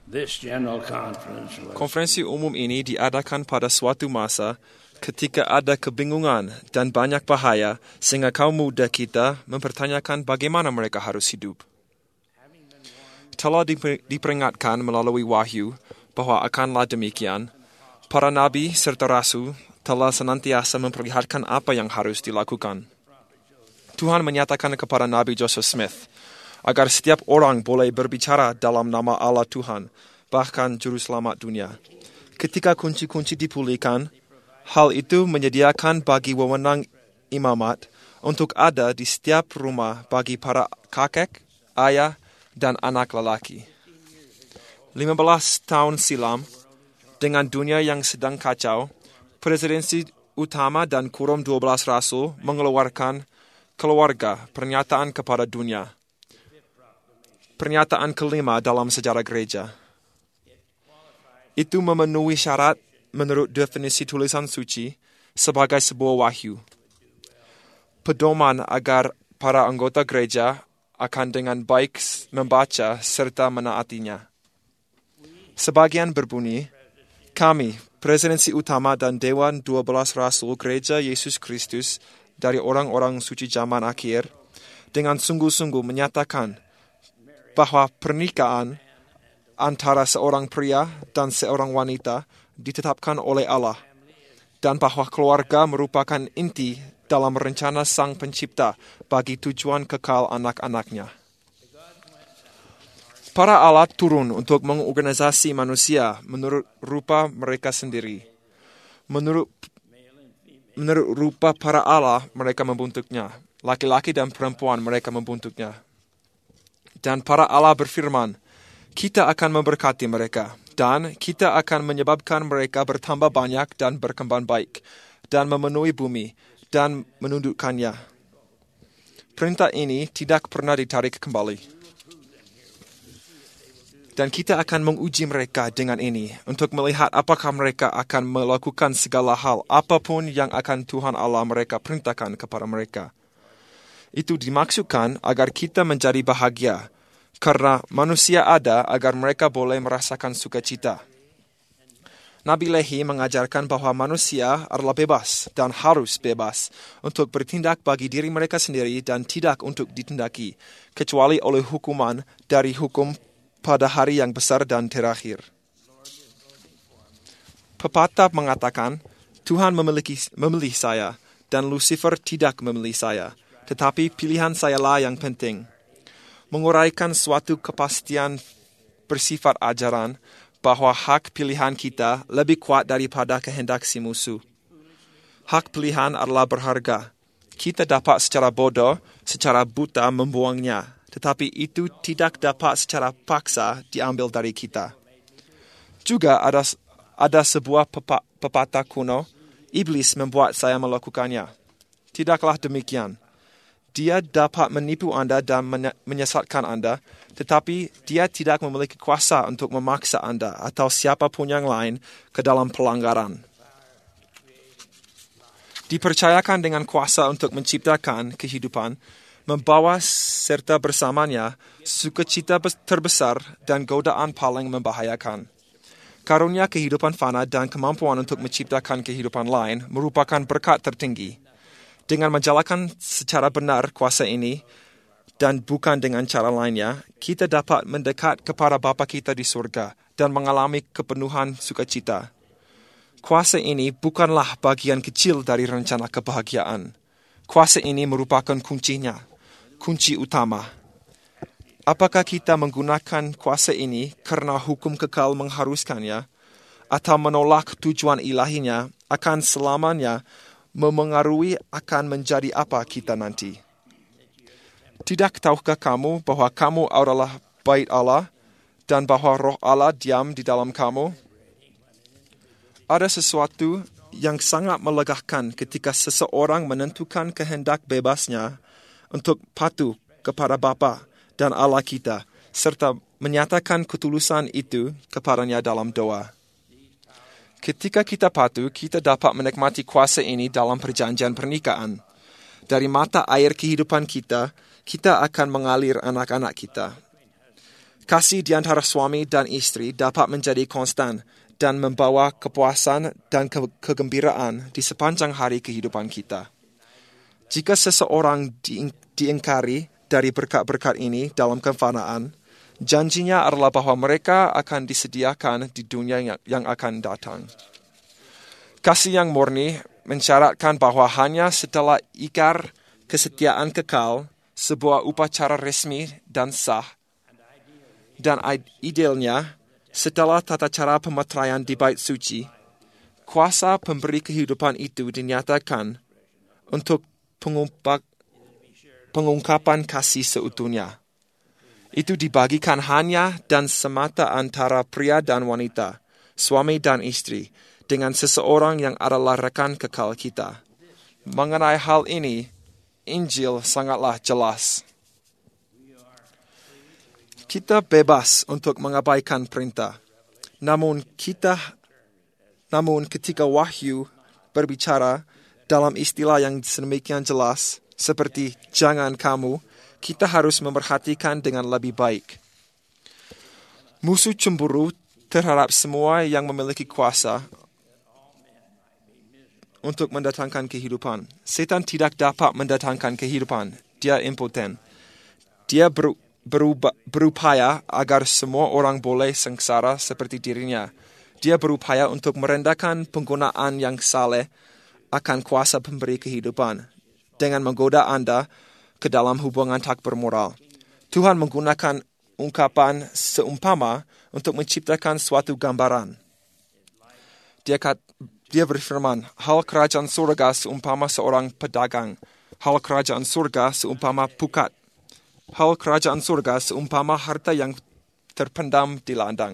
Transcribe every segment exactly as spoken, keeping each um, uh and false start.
This general conference was Konferensi umum ini diadakan pada suatu masa ketika ada kebingungan dan banyak bahaya sehingga kaum muda kita mempertanyakan bagaimana mereka harus hidup. Telah diper- diperingatkan melalui wahyu bahwa akanlah demikian. Para nabi serta rasul telah senantiasa memperlihatkan apa yang harus dilakukan. Tuhan menyatakan kepada Nabi Joseph Smith agar setiap orang boleh berbicara dalam nama Allah Tuhan, bahkan Juru Selamat dunia. Ketika kunci-kunci dipulihkan, hal itu menyediakan bagi wewenang imamat untuk ada di setiap rumah bagi para kakek, ayah, dan anak lelaki. lima belas tahun silam, dengan dunia yang sedang kacau, presidensi utama dan quorum dua belas rasul mengeluarkan keluarga pernyataan kepada dunia. Pernyataan kelima dalam sejarah gereja. Itu memenuhi syarat menurut definisi tulisan suci sebagai sebuah wahyu. Pedoman agar para anggota gereja akan dengan baik membaca serta menaatinya. Sebagian berbunyi, kami, presidensi utama dan Dewan dua belas Rasul Gereja Yesus Kristus dari orang-orang suci zaman akhir, dengan sungguh-sungguh menyatakan bahwa pernikahan antara seorang pria dan seorang wanita ditetapkan oleh Allah, dan bahwa keluarga merupakan inti dalam rencana Sang Pencipta bagi tujuan kekal anak-anaknya. Para Allah turun untuk mengorganisasi manusia menurut rupa mereka sendiri. Menurut, menurut rupa para Allah mereka membentuknya. Laki-laki dan perempuan mereka membentuknya. Dan para Allah berfirman, kita akan memberkati mereka, dan kita akan menyebabkan mereka bertambah banyak dan berkembang baik, dan memenuhi bumi, dan menundukkannya. Perintah ini tidak pernah ditarik kembali. Dan kita akan menguji mereka dengan ini, untuk melihat apakah mereka akan melakukan segala hal, apapun yang akan Tuhan Allah mereka perintahkan kepada mereka. Itu dimaksudkan agar kita menjadi bahagia, karena manusia ada agar mereka boleh merasakan sukacita. Nabi Lehi mengajarkan bahwa manusia adalah bebas dan harus bebas untuk bertindak bagi diri mereka sendiri dan tidak untuk ditindaki, kecuali oleh hukuman dari hukum pada hari yang besar dan terakhir. Pepatah mengatakan, Tuhan memiliki, memilih saya dan Lucifer tidak memilih saya, tetapi pilihan sayalah yang penting. Menguraikan suatu kepastian bersifat ajaran bahwa hak pilihan kita lebih kuat daripada kehendak si musuh. Hak pilihan adalah berharga. Kita dapat secara bodoh, secara buta membuangnya, tetapi itu tidak dapat secara paksa diambil dari kita. Juga ada, ada sebuah pepa, pepatah kuno, iblis membuat saya melakukannya. Tidaklah demikian. Dia dapat menipu Anda dan menyesatkan Anda, tetapi dia tidak memiliki kuasa untuk memaksa Anda atau siapapun yang lain ke dalam pelanggaran. Dipercayakan dengan kuasa untuk menciptakan kehidupan, membawa serta bersamanya sukacita terbesar dan godaan paling membahayakan. Karunia kehidupan fana dan kemampuan untuk menciptakan kehidupan lain merupakan berkat tertinggi. Dengan menjalankan secara benar kuasa ini dan bukan dengan cara lainnya, kita dapat mendekat kepada Bapa kita di surga dan mengalami kepenuhan sukacita. Kuasa ini bukanlah bagian kecil dari rencana kebahagiaan. Kuasa ini merupakan kuncinya, kunci utama. Apakah kita menggunakan kuasa ini karena hukum kekal mengharuskannya, atau menolak tujuan ilahinya akan selamanya memengaruhi akan menjadi apa kita nanti? Tidak tahukah kamu bahwa kamu adalah bait Allah dan bahwa roh Allah diam di dalam kamu? Ada sesuatu yang sangat melegakan ketika seseorang menentukan kehendak bebasnya untuk patuh kepada Bapa dan Allah kita, serta menyatakan ketulusan itu kepadanya dalam doa. Ketika kita patuh, kita dapat menikmati kuasa ini dalam perjanjian pernikahan. Dari mata air kehidupan kita, kita akan mengalir anak-anak kita. Kasih di antara suami dan istri dapat menjadi konstan dan membawa kepuasan dan ke- kegembiraan di sepanjang hari kehidupan kita. Jika seseorang di- diingkari dari berkat-berkat ini dalam kefanaan, janjinya adalah bahwa mereka akan disediakan di dunia yang, yang akan datang. Kasih yang murni mensyaratkan bahwa hanya setelah ikrar kesetiaan kekal, sebuah upacara resmi dan sah, dan idealnya, setelah tata cara pemeteraian di bait suci, kuasa pemberi kehidupan itu dinyatakan untuk pengumpak, pengungkapan kasih seutuhnya. Itu dibagikan hanya dan semata antara pria dan wanita, suami dan istri, dengan seseorang yang adalah rekan kekal kita. Mengenai hal ini, Injil sangatlah jelas. Kita bebas untuk mengabaikan perintah. Namun kita namun ketika wahyu berbicara dalam istilah yang sedemikian jelas seperti jangan kamu, kita harus memperhatikan dengan lebih baik. Musuh cemburu terhadap semua yang memiliki kuasa untuk mendatangkan kehidupan. Setan tidak dapat mendatangkan kehidupan. Dia impoten. Dia ber Beruba, berupaya agar semua orang boleh sengsara seperti dirinya. Dia berupaya untuk merendahkan penggunaan yang saleh akan kuasa pemberi kehidupan dengan menggoda Anda ke dalam hubungan tak bermoral. Tuhan menggunakan ungkapan seumpama untuk menciptakan suatu gambaran. Dia, kat, dia berfirman, hal kerajaan surga seumpama seorang pedagang. Hal kerajaan surga seumpama pukat. Hal kerajaan surga seumpama harta yang terpendam di ladang.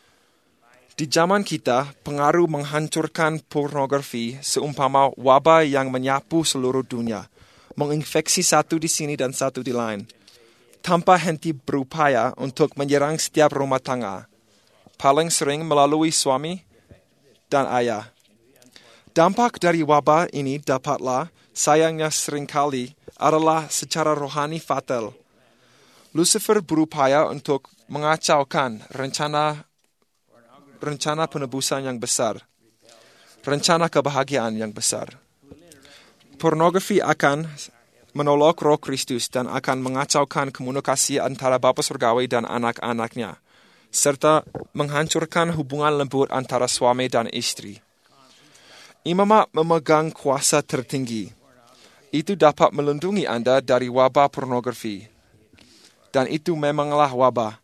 Di zaman kita, pengaruh menghancurkan pornografi seumpama wabah yang menyapu seluruh dunia, menginfeksi satu di sini dan satu di lain, tanpa henti berupaya untuk menyerang setiap rumah tangga, paling sering melalui suami dan ayah. Dampak dari wabah ini dapatlah, sayangnya seringkali, adalah secara rohani fatal. Lucifer berupaya untuk mengacaukan rencana rencana penebusan yang besar, rencana kebahagiaan yang besar. Pornografi akan menolak roh Kristus dan akan mengacaukan komunikasi antara Bapa Surgawi dan anak-anaknya, serta menghancurkan hubungan lembut antara suami dan istri. Imamat memegang kuasa tertinggi. Itu dapat melindungi Anda dari wabah pornografi. Dan itu memanglah wabah,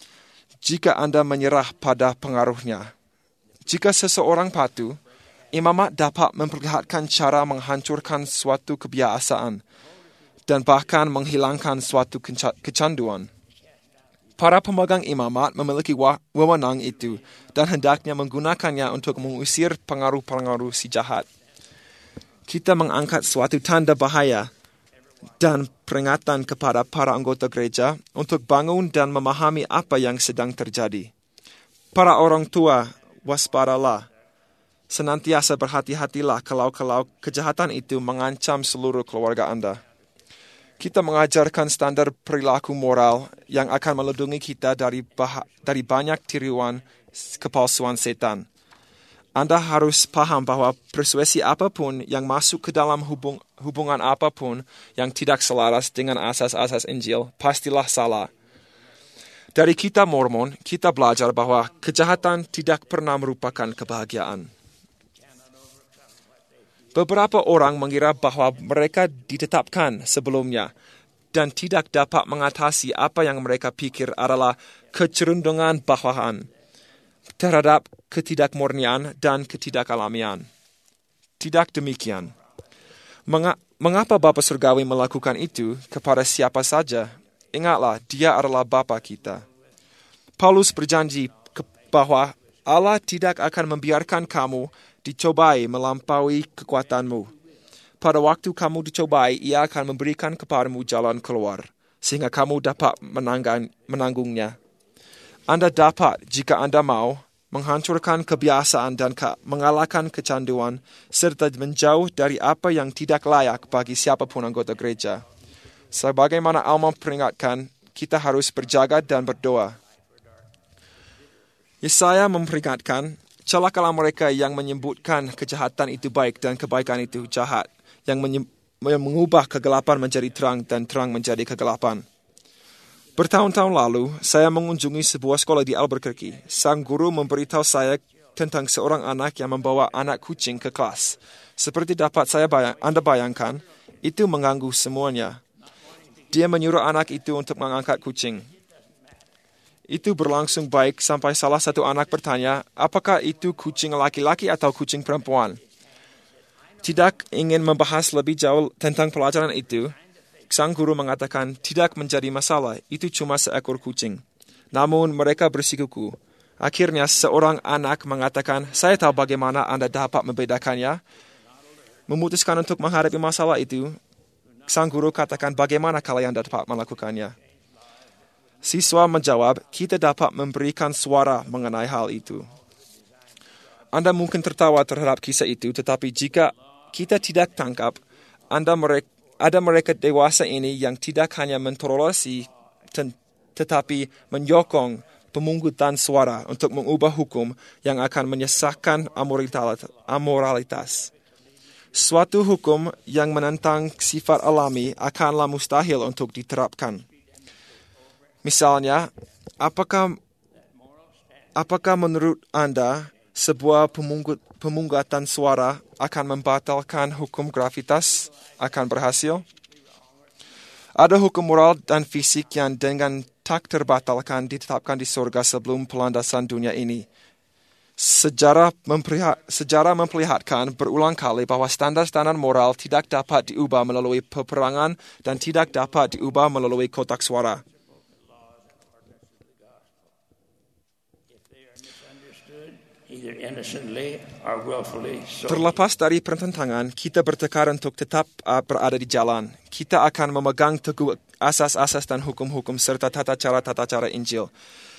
jika Anda menyerah pada pengaruhnya. Jika seseorang patuh, imamat dapat memperlihatkan cara menghancurkan suatu kebiasaan dan bahkan menghilangkan suatu kecanduan. Para pemegang imamat memiliki wewenang itu dan hendaknya menggunakannya untuk mengusir pengaruh-pengaruh si jahat. Kita mengangkat suatu tanda bahaya dan peringatan kepada para anggota gereja untuk bangun dan memahami apa yang sedang terjadi. Para orang tua, waspadalah. Senantiasa berhati-hatilah kalau-kalau kejahatan itu mengancam seluruh keluarga Anda. Kita mengajarkan standar perilaku moral yang akan melindungi kita dari, bah- dari banyak tiruan kepalsuan setan. Anda harus paham bahwa persuasi apapun yang masuk ke dalam hubung, hubungan apapun yang tidak selaras dengan asas-asas Injil, pastilah salah. Dari kitab Mormon, kita belajar bahwa kejahatan tidak pernah merupakan kebahagiaan. Beberapa orang mengira bahwa mereka ditetapkan sebelumnya dan tidak dapat mengatasi apa yang mereka pikir adalah kecerundungan bawahan terhadap ketidakmurnian dan ketidakalamian. Tidak demikian. Menga- mengapa Bapa Surgawi melakukan itu kepada siapa saja? Ingatlah, Dia adalah Bapa kita. Paulus berjanji ke- bahwa Allah tidak akan membiarkan kamu dicobai melampaui kekuatanmu. Pada waktu kamu dicobai, Ia akan memberikan kepadamu jalan keluar, sehingga kamu dapat menanggan- menanggungnya. Anda dapat, jika Anda mau, menghancurkan kebiasaan dan ke- mengalahkan kecanduan, serta menjauh dari apa yang tidak layak bagi siapapun anggota gereja. Sebagaimana Alma peringatkan, kita harus berjaga dan berdoa. Yesaya memperingatkan, celakalah mereka yang menyebutkan kejahatan itu baik dan kebaikan itu jahat, yang, menye- yang mengubah kegelapan menjadi terang dan terang menjadi kegelapan. Bertahun-tahun lalu, saya mengunjungi sebuah sekolah di Albuquerque. Sang guru memberitahu saya tentang seorang anak yang membawa anak kucing ke kelas. Seperti dapat saya bayang, Anda bayangkan, itu mengganggu semuanya. Dia menyuruh anak itu untuk mengangkat kucing. Itu berlangsung baik sampai salah satu anak bertanya, apakah itu kucing laki-laki atau kucing perempuan? Tidak ingin membahas lebih jauh tentang pelajaran itu, sang guru mengatakan tidak menjadi masalah, itu cuma seekor kucing. Namun mereka bersikuku. Akhirnya seorang anak mengatakan, saya tahu bagaimana Anda dapat membedakannya. Memutuskan untuk menghadapi masalah itu, sang guru katakan bagaimana kalian dapat melakukannya. Siswa menjawab, kita dapat memberikan suara mengenai hal itu. Anda mungkin tertawa terhadap kisah itu, tetapi jika kita tidak tangkap, Anda mereka, ada mereka dewasa ini yang tidak hanya mentoleransi, tetapi menyokong pemungutan suara untuk mengubah hukum yang akan menyesatkan amoralitas. Suatu hukum yang menentang sifat alami akanlah mustahil untuk diterapkan. Misalnya, apakah apakah menurut Anda sebuah pemungut, pemungutan suara akan membatalkan hukum gravitas akan berhasil? Ada hukum moral dan fisik yang dengan tak terbatalkan ditetapkan di surga sebelum pelandasan dunia ini. Sejarah, memperlihat, sejarah memperlihatkan berulang kali bahwa standar-standar moral tidak dapat diubah melalui peperangan dan tidak dapat diubah melalui kotak suara. Terlepas dari pertentangan, kita bertekad untuk tetap uh, berada di jalan. Kita akan memegang teguh asas-asas dan hukum-hukum serta tata cara-tata cara Injil.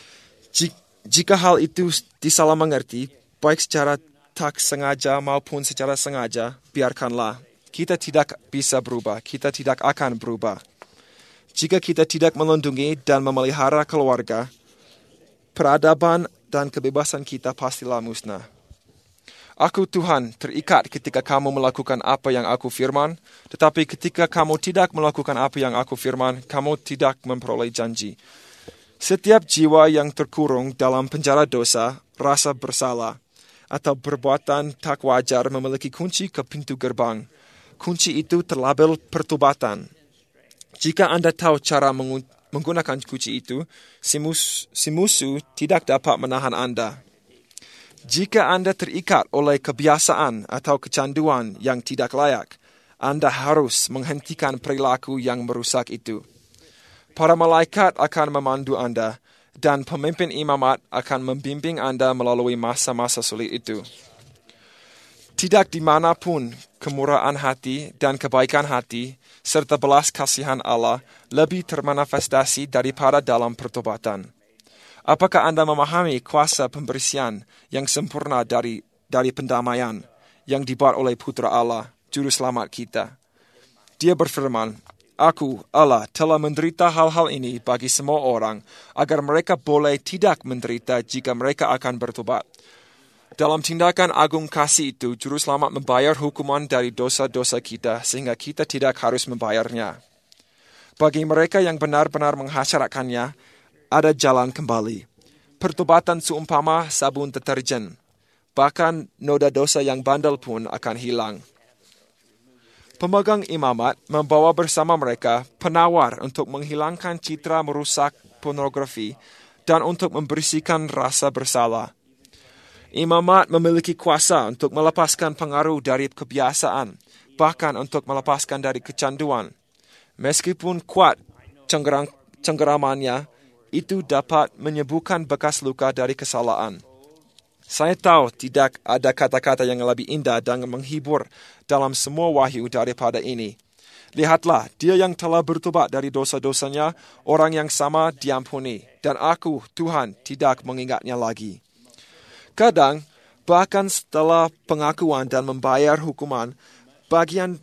Jika hal itu disalah mengerti, baik secara tak sengaja maupun secara sengaja, biarkanlah. Kita tidak bisa berubah, kita tidak akan berubah. Jika kita tidak melindungi dan memelihara keluarga, peradaban dan kebebasan kita pastilah musnah. Aku Tuhan terikat ketika kamu melakukan apa yang aku firman, tetapi ketika kamu tidak melakukan apa yang aku firman, kamu tidak memperoleh janji. Setiap jiwa yang terkurung dalam penjara dosa, rasa bersalah, atau perbuatan tak wajar memiliki kunci ke pintu gerbang. Kunci itu terlabel pertobatan. Jika Anda tahu cara mengunci Menggunakan kunci itu, si, mus, si musuh tidak dapat menahan Anda. Jika Anda terikat oleh kebiasaan atau kecanduan yang tidak layak, Anda harus menghentikan perilaku yang merusak itu. Para malaikat akan memandu Anda, dan pemimpin imamat akan membimbing Anda melalui masa-masa sulit itu. Tidak dimanapun kemurahan hati dan kebaikan hati serta belas kasihan Allah lebih termanifestasi daripada dalam pertobatan. Apakah Anda memahami kuasa pembersihan yang sempurna dari dari pendamaian yang dibuat oleh Putra Allah, Juru Selamat kita? Dia berfirman, Aku, Allah, telah menderita hal-hal ini bagi semua orang, agar mereka boleh tidak menderita jika mereka akan bertobat. Dalam tindakan agung kasih itu, Juru Selamat membayar hukuman dari dosa-dosa kita, sehingga kita tidak harus membayarnya. Bagi mereka yang benar-benar menghasratkannya, ada jalan kembali. Pertobatan seumpama sabun deterjen. Bahkan noda dosa yang bandel pun akan hilang. Pemegang imamat membawa bersama mereka penawar untuk menghilangkan citra merusak pornografi dan untuk membersihkan rasa bersalah. Imamat memiliki kuasa untuk melepaskan pengaruh dari kebiasaan, bahkan untuk melepaskan dari kecanduan. Meskipun kuat cenggerang, cenggeramannya, itu dapat menyembuhkan bekas luka dari kesalahan. Saya tahu tidak ada kata-kata yang lebih indah dan menghibur dalam semua wahyu daripada ini. Lihatlah, dia yang telah bertobat dari dosa-dosanya, orang yang sama diampuni, dan aku, Tuhan, tidak mengingatnya lagi. Kadang, bahkan setelah pengakuan dan membayar hukuman, bagian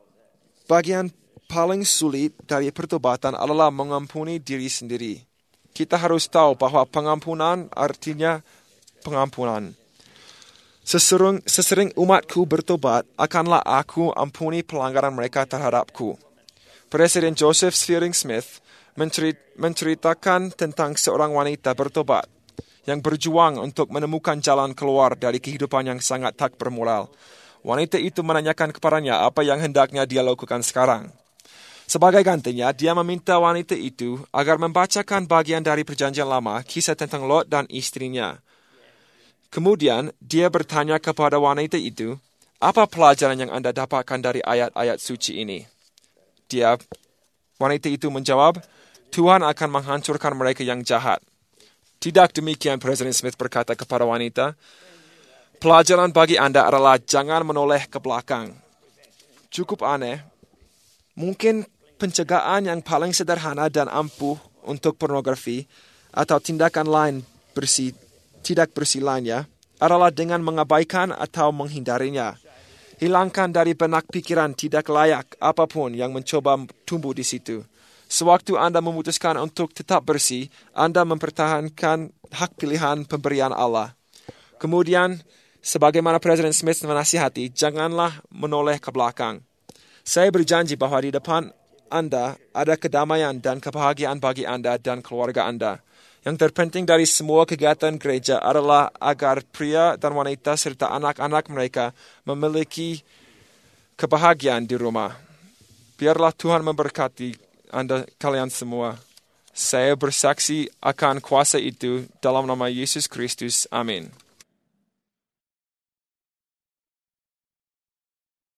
bagian paling sulit dari pertobatan adalah mengampuni diri sendiri. Kita harus tahu bahwa pengampunan artinya pengampunan. Sesering, sesering umatku bertobat, akanlah aku ampuni pelanggaran mereka terhadapku. Presiden Joseph Fielding Smith mencerit, menceritakan tentang seorang wanita bertobat yang berjuang untuk menemukan jalan keluar dari kehidupan yang sangat tak bermoral. Wanita itu menanyakan kepadanya apa yang hendaknya dia lakukan sekarang. Sebagai gantinya, dia meminta wanita itu agar membacakan bagian dari Perjanjian Lama, kisah tentang Lot dan istrinya. Kemudian, dia bertanya kepada wanita itu, apa pelajaran yang Anda dapatkan dari ayat-ayat suci ini? Dia, wanita itu menjawab, Tuhan akan menghancurkan mereka yang jahat. Tidak demikian, Presiden Smith berkata kepada wanita, pelajaran bagi Anda adalah jangan menoleh ke belakang. Cukup aneh. Mungkin pencegahan yang paling sederhana dan ampuh untuk pornografi atau tindakan lain bersih, tidak bersih lainnya adalah dengan mengabaikan atau menghindarinya. Hilangkan dari benak pikiran tidak layak apapun yang mencoba tumbuh di situ. Sewaktu Anda memutuskan untuk tetap bersih, Anda mempertahankan hak pilihan pemberian Allah. Kemudian, sebagaimana Presiden Smith menasihati, janganlah menoleh ke belakang. Saya berjanji bahwa di depan Anda ada kedamaian dan kebahagiaan bagi Anda dan keluarga Anda. Yang terpenting dari semua kegiatan gereja adalah agar pria dan wanita serta anak-anak mereka memiliki kebahagiaan di rumah. Biarlah Tuhan memberkati Anda kalian semua. Saya bersaksi akan kuasa itu dalam nama Yesus Kristus. Amin.